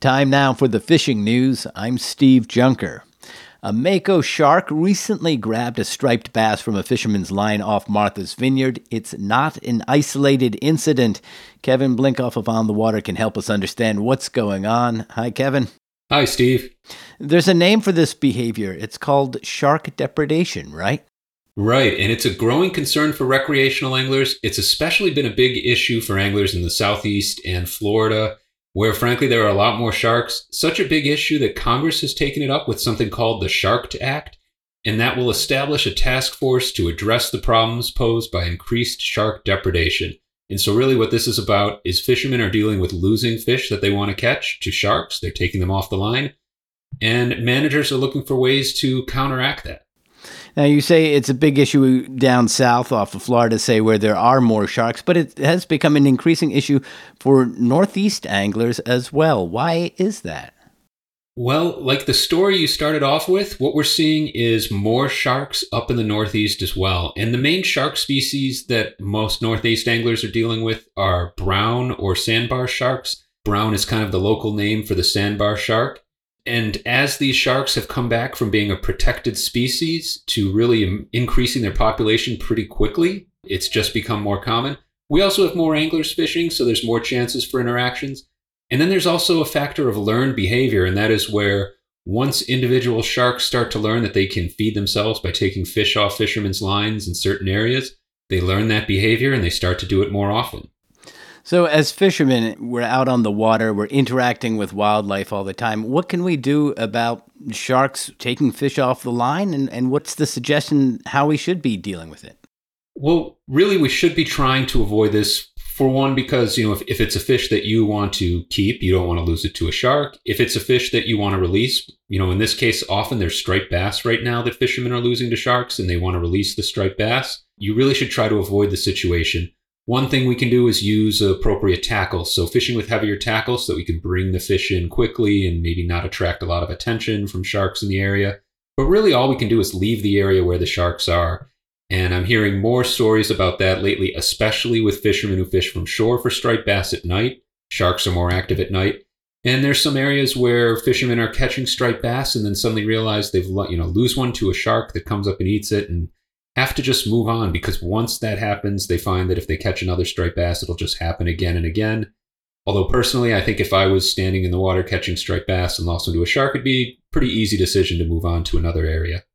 Time now for the fishing news. I'm Steve Junker. A Mako shark recently grabbed a striped bass from a fisherman's line off Martha's Vineyard. It's not an isolated incident. Kevin Blinkoff of On the Water can help us understand what's going on. Hi, Kevin. Hi, Steve. There's a name for this behavior. It's called shark depredation, right? Right, and it's a growing concern for recreational anglers. It's especially been a big issue for anglers in the Southeast and Florida, where frankly there are a lot more sharks. Such a big issue that Congress has taken it up with something called the Shark Act, and that will establish a task force to address the problems posed by increased shark depredation. And so really what this is about is fishermen are dealing with losing fish that they want to catch to sharks. They're taking them off the line, and managers are looking for ways to counteract that. Now, you say it's a big issue down south off of Florida, say, where there are more sharks, but it has become an increasing issue for Northeast anglers as well. Why is that? Well, like the story you started off with, what we're seeing is more sharks up in the Northeast as well. And the main shark species that most Northeast anglers are dealing with are brown or sandbar sharks. Brown is kind of the local name for the sandbar shark. And as these sharks have come back from being a protected species to really increasing their population pretty quickly, it's just become more common. We also have more anglers fishing, so there's more chances for interactions. And then there's also a factor of learned behavior, and that is where once individual sharks start to learn that they can feed themselves by taking fish off fishermen's lines in certain areas, they learn that behavior and they start to do it more often. So as fishermen, we're out on the water, we're interacting with wildlife all the time. What can we do about sharks taking fish off the line? And what's the suggestion how we should be dealing with it? Well, really, we should be trying to avoid this. For one, because, if it's a fish that you want to keep, you don't want to lose it to a shark. If it's a fish that you want to release, in this case, often there's striped bass right now that fishermen are losing to sharks and they want to release the striped bass. You really should try to avoid the situation. One thing we can do is use appropriate tackle. So fishing with heavier tackle so that we can bring the fish in quickly and maybe not attract a lot of attention from sharks in the area. But really all we can do is leave the area where the sharks are. And I'm hearing more stories about that lately, especially with fishermen who fish from shore for striped bass at night. Sharks are more active at night. And there's some areas where fishermen are catching striped bass and then suddenly realize they've lose one to a shark that comes up and eats it and have to just move on, because once that happens, they find that if they catch another striped bass, it'll just happen again and again. Although personally, I think if I was standing in the water catching striped bass and lost one to a shark, it'd be a pretty easy decision to move on to another area.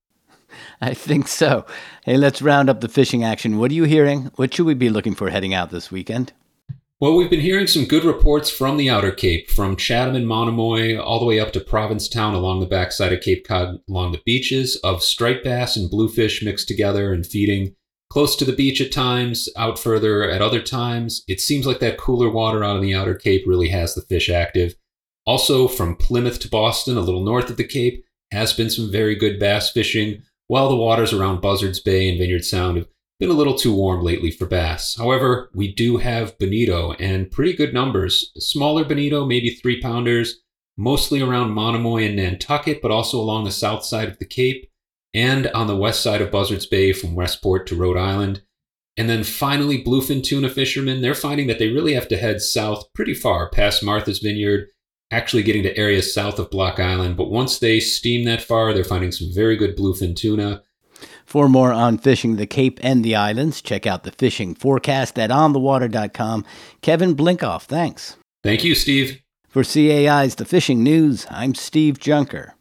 I think so. Hey, let's round up the fishing action. What are you hearing? What should we be looking for heading out this weekend? Well, we've been hearing some good reports from the Outer Cape, from Chatham and Monomoy all the way up to Provincetown along the backside of Cape Cod, along the beaches, of striped bass and bluefish mixed together and feeding close to the beach at times, out further at other times. It seems like that cooler water out on the Outer Cape really has the fish active. Also, from Plymouth to Boston, a little north of the Cape, has been some very good bass fishing, while the waters around Buzzards Bay and Vineyard Sound have been a little too warm lately for bass. However, we do have bonito, and pretty good numbers. Smaller bonito, maybe 3-pounders, mostly around Monomoy and Nantucket, but also along the south side of the Cape and on the west side of Buzzards Bay from Westport to Rhode Island. And then finally, bluefin tuna fishermen, they're finding that they really have to head south pretty far past Martha's Vineyard, actually getting to areas south of Block Island. But once they steam that far, they're finding some very good bluefin tuna. For more on fishing the Cape and the islands, check out the fishing forecast at onthewater.com. Kevin Blinkoff, thanks. Thank you, Steve. For CAI's The Fishing News, I'm Steve Junker.